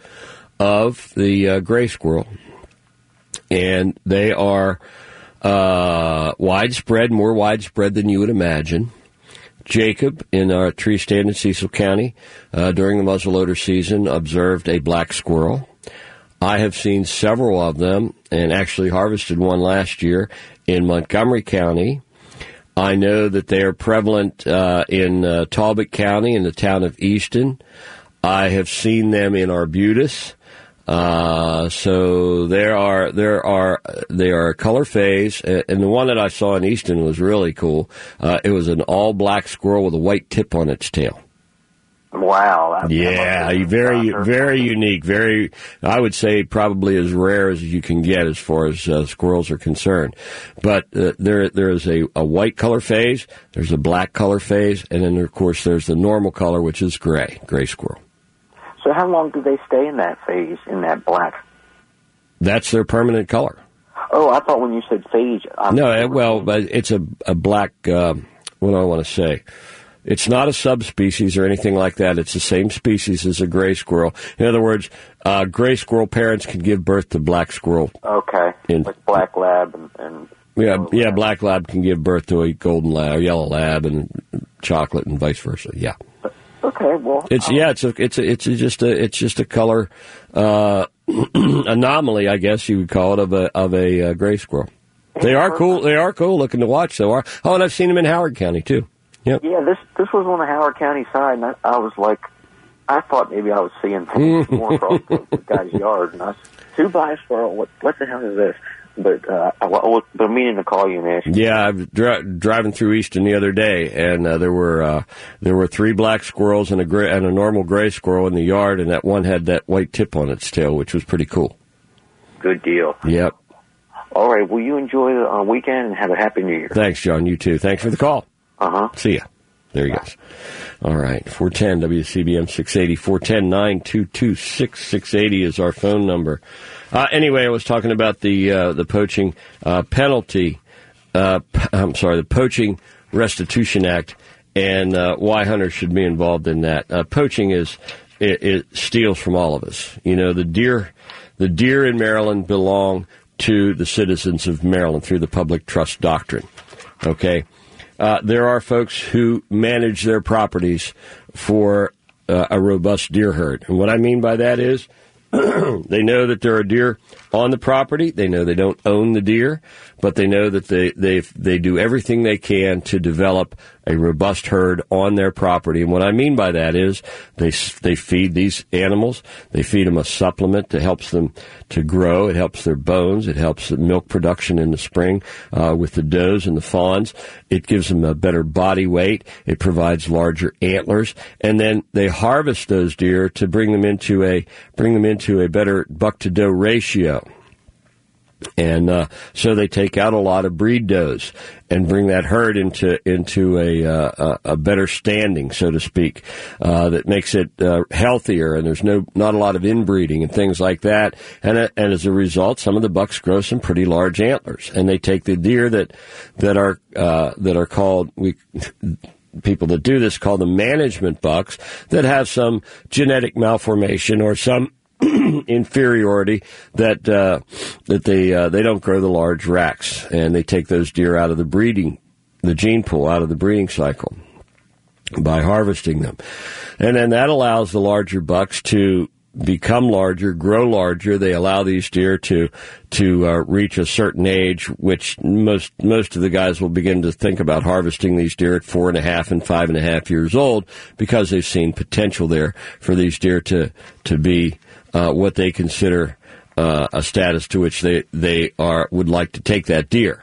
of the uh, gray squirrel, and they are uh, widespread, more widespread than you would imagine. Jacob, in our tree stand in Cecil County, uh, during the muzzleloader season, observed a black squirrel. I have seen several of them, and actually harvested one last year in Montgomery County. I know that they are prevalent uh, in uh, Talbot County, in the town of Easton. I have seen them in Arbutus. Uh, so there are, there are, they are a color phase, and the one that I saw in Easton was really cool. Uh, it was an all black squirrel with a white tip on its tail. Wow. That, yeah, that very, very unique, very, I would say probably as rare as you can get as far as uh, squirrels are concerned. But uh, there, there is a, a white color phase, there's a black color phase, and then of course there's the normal color, which is gray, gray squirrel. So how long do they stay in that phase, in that black? That's their permanent color. Oh, I thought when you said phase... I'm no, uh, well, but it's a, a black, uh, what do I want to say? It's not a subspecies or anything like that. It's the same species as a gray squirrel. In other words, uh, gray squirrel parents can give birth to black squirrel. Okay, in, like black lab and... and yeah, yeah, lab. Black lab can give birth to a golden lab, or yellow lab, and chocolate, and vice versa. Yeah. Okay, well, it's um, yeah, it's a, it's a, it's a, just a, it's just a color uh, anomaly, I guess you would call it, of a of a uh, gray squirrel. They are cool. They are cool looking to watch. So are oh, and I've seen them in Howard County too. Yep. Yeah, this this was on the Howard County side, and I, I was like, I thought maybe I was seeing things more across the, the guy's yard, and I was two by squirrel. What what the hell is this? But uh, I, I, but I'm meaning to call you and ask you. Yeah, I was dri- driving through Easton the other day, and uh, there were uh, there were three black squirrels and a gray, and a normal gray squirrel in the yard, and that one had that white tip on its tail, which was pretty cool. Good deal. Yep. All right. Well, you enjoy the uh, weekend and have a happy New Year. Thanks, John. You too. Thanks for the call. Uh huh. See ya. There he goes. All right. four ten W C B M six eighty. four ten, nine two two, six six eight zero is our phone number. Uh, anyway, I was talking about the uh, the poaching uh, penalty. Uh, I'm sorry, the Poaching Restitution Act, and uh, why hunters should be involved in that. Uh, poaching is it, it steals from all of us. You know, the deer, the deer in Maryland belong to the citizens of Maryland through the public trust doctrine. Okay. Uh, there are folks who manage their properties for uh, a robust deer herd. And what I mean by that is they know that there are deer on the property. They know they don't own the deer, but they know that they they they do everything they can to develop a robust herd on their property. And what I mean by that is they they feed these animals. They feed them a supplement that helps them to grow. It helps their bones. It helps the milk production in the spring uh, with the does and the fawns. It gives them a better body weight. It provides larger antlers, and then they harvest those deer to bring them into a bring them into a better buck to doe ratio. And uh, so they take out a lot of breed does and bring that herd into into a uh, a better standing, so to speak, uh, that makes it uh, healthier. And there's no not a lot of inbreeding and things like that. And uh, and as a result, some of the bucks grow some pretty large antlers. And they take the deer that that are uh, that are called we. People that do this call them management bucks that have some genetic malformation or some inferiority that uh, that they uh, they don't grow the large racks, and they take those deer out of the breeding, the gene pool out of the breeding cycle by harvesting them, and then that allows the larger bucks to become larger, grow larger. They allow these deer to to uh, reach a certain age, which most most of the guys will begin to think about harvesting these deer at four and a half and five and a half years old because they've seen potential there for these deer to to be uh, what they consider uh, a status to which they they are would like to take that deer,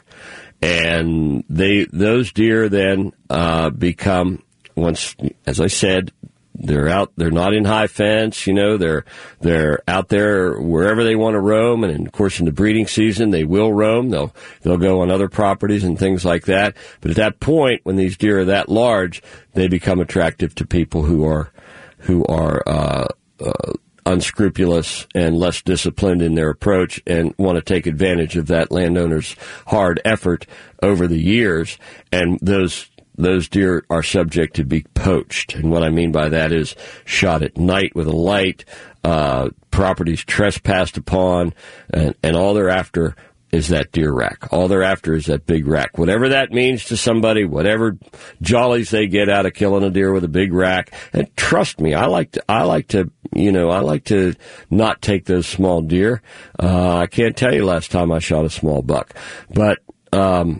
and they those deer then uh, become once, as I said. They're out. They're not in high fence. You know, they're they're out there wherever they want to roam. And of course, in the breeding season, they will roam. They'll they'll go on other properties and things like that. But at that point, when these deer are that large, they become attractive to people who are who are uh, uh, unscrupulous and less disciplined in their approach and want to take advantage of that landowner's hard effort over the years. And those. Those deer are subject to be poached. And what I mean by that is shot at night with a light, uh, properties trespassed upon, and, and all they're after is that deer rack. All they're after is that big rack. Whatever that means to somebody, whatever jollies they get out of killing a deer with a big rack. And trust me, I like to, I like to, you know, I like to not take those small deer. Uh, I can't tell you last time I shot a small buck. But, um,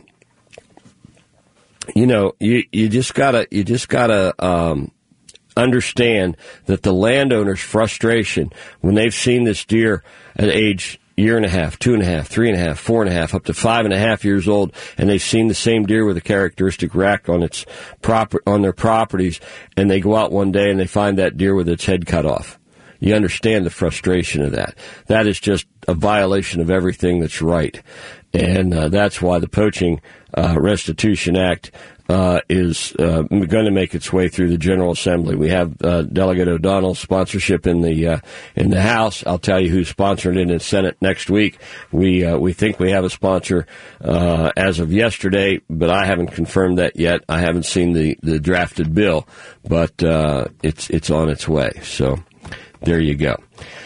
You know, you, you just gotta, you just gotta, um, understand that the landowner's frustration when they've seen this deer at age year and a half, two and a half, three and a half, four and a half, up to five and a half years old, and they've seen the same deer with a characteristic rack on its proper, on their properties, and they go out one day and they find that deer with its head cut off. You understand the frustration of that. That is just a violation of everything that's right. And uh, that's why the Poaching uh, Restitution Act uh, is uh, going to make its way through the General Assembly. We have uh, Delegate O'Donnell's sponsorship in the uh, in the House. I'll tell you who's sponsoring it in the Senate next week. We uh, we think we have a sponsor uh, as of yesterday, but I haven't confirmed that yet. I haven't seen the, the drafted bill, but uh, it's it's on its way. So there you go.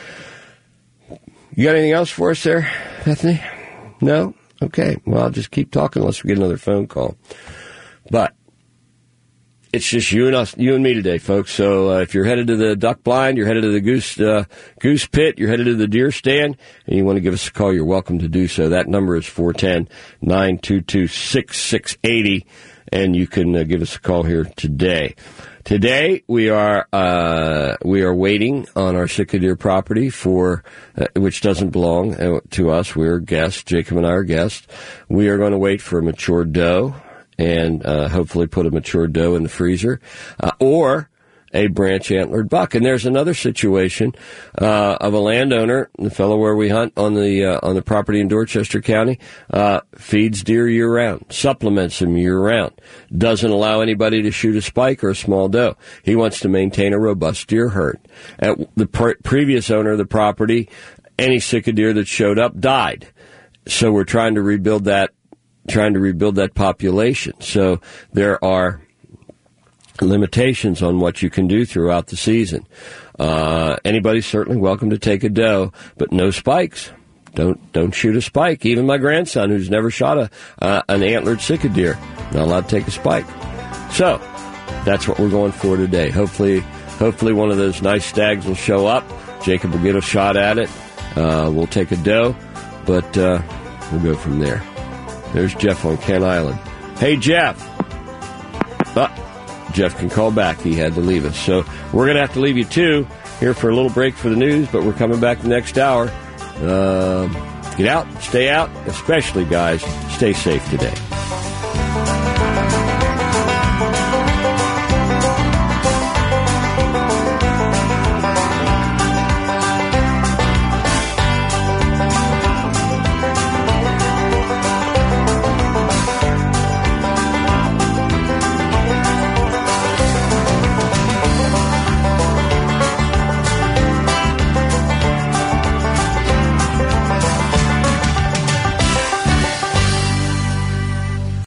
You got anything else for us there, Bethany? No? Okay. Well, I'll just keep talking unless we get another phone call. But it's just you and us, you and me today, folks. So uh, if you're headed to the duck blind, you're headed to the goose uh, goose pit, you're headed to the deer stand, and you want to give us a call, you're welcome to do so. That number is four one zero, nine two two, six six eight zero, and you can uh, give us a call here today. Today we are uh, we are waiting on our sick deer property for uh, which doesn't belong to us. We're guests. Jacob and I are guests. We are going to wait for a mature doe and uh, hopefully put a mature doe in the freezer, uh, or a branch antlered buck. And there's another situation uh, of a landowner, the fellow where we hunt on the uh, on the property in Dorchester County, uh, feeds deer year round, supplements them year round, doesn't allow anybody to shoot a spike or a small doe. He wants to maintain a robust deer herd. At the pre- previous owner of the property, any sick deer that showed up died. So we're trying to rebuild that. trying to rebuild that population. So there are limitations on what you can do throughout the season. Uh, anybody's certainly welcome to take a doe, but no spikes. Don't don't shoot a spike. Even my grandson, who's never shot a uh, an antlered sick deer, not allowed to take a spike. So that's what we're going for today. Hopefully, hopefully one of those nice stags will show up. Jacob will get a shot at it. Uh, we'll take a doe, but uh, we'll go from there. There's Jeff on Kent Island. Hey, Jeff. Uh, Jeff can call back. He had to leave us. So we're going to have to leave you, too, here for a little break for the news, but we're coming back the next hour. Uh, get out, stay out, especially, guys, stay safe today.